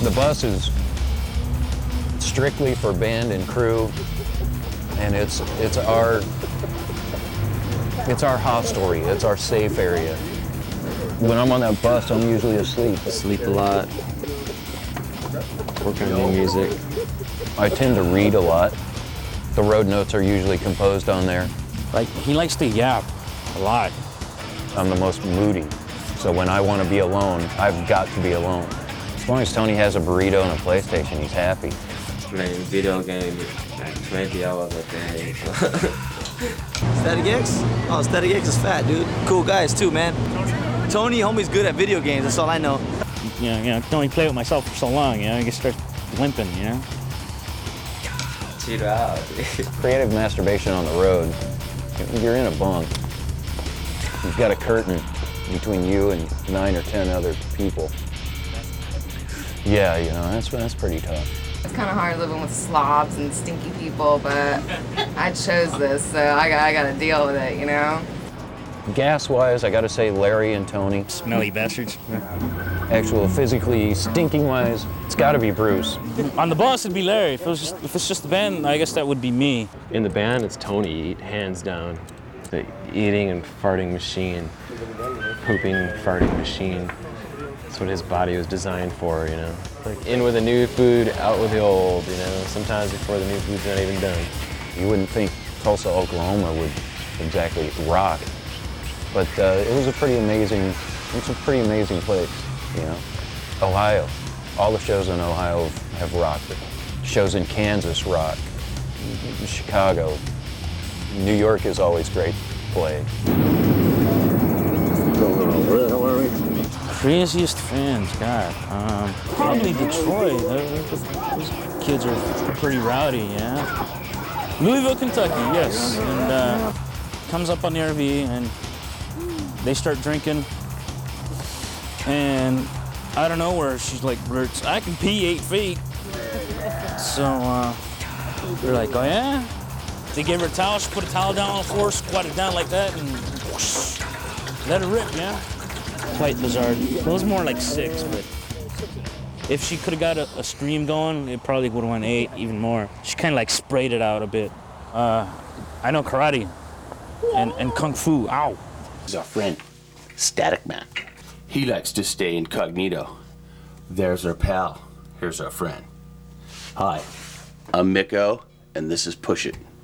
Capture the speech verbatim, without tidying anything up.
The bus is strictly for band and crew, and it's it's our it's our hostelry. It's our safe area. When I'm on that bus, I'm usually asleep. Sleep a lot. Work on new music. I tend to read a lot. The road notes are usually composed on there. Like, he likes to yap a lot. I'm the most moody, so when I want to be alone, I've got to be alone. As long as Tony has a burrito and a PlayStation, he's happy. Playing video games like twenty hours a day. Static X? Oh, Static X is fat, dude. Cool guys too, man. Tony, homie's good at video games, that's all I know. You know, you know, I can only play with myself for so long, you know, I get start limping, you know? Chill out. Creative masturbation on the road. You're in a bunk. You've got a curtain between you and nine or ten other people. Yeah, you know, that's, that's pretty tough. It's kind of hard living with slobs and stinky people, but I chose this, so I got, I got to deal with it, you know? Gas-wise, I gotta say Larry and Tony. Smelly bastards. Actual physically stinking-wise, it's gotta be Bruce. On the bus, it'd be Larry. If it was just, if it's just the band, I guess that would be me. In the band, it's Tony, hands down. The eating and farting machine, pooping, farting machine. That's what his body was designed for, you know? Like, in with the new food, out with the old, you know? Sometimes before the new food's not even done. You wouldn't think Tulsa, Oklahoma would exactly rock, but uh, it was a pretty amazing, it's a pretty amazing place, you know? Ohio, all the shows in Ohio have rocked. Shows in Kansas rock, Chicago, New York is always great to play. Craziest fans, God. Um, probably Detroit. Those, those kids are pretty rowdy, yeah. Louisville, Kentucky, yes. And uh, comes up on the R V and they start drinking. And I don't know where she's like, I can pee eight feet. So uh, they're like, oh yeah? They gave her a towel, she put a towel down on the floor, squatted down like that, and whoosh, let her rip, yeah? Quite bizarre. It was more like six, but if she could have got a, a stream going, it probably would have went eight, even more. She kind of like sprayed it out a bit. Uh, I know karate and, and kung fu, ow. He's our friend, Static Man. He likes to stay incognito. There's our pal, here's our friend. Hi, I'm Miko, and this is Push It.